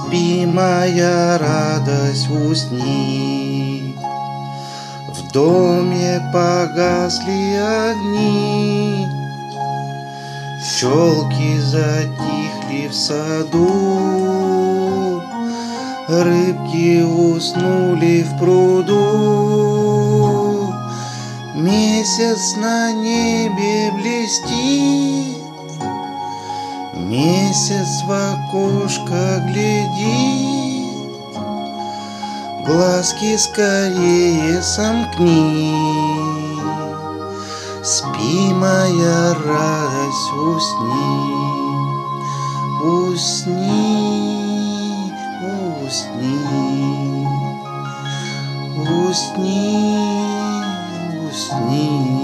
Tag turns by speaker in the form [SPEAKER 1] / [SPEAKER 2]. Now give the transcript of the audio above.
[SPEAKER 1] Спи, моя радость, усни. В доме погасли огни, пчелки затихли в саду, рыбки уснули в пруду. Месяц на небе блестит, месяц в окошко глядит. Глазки скорее сомкни. Спи, моя радость, усни. Усни, усни, усни, усни.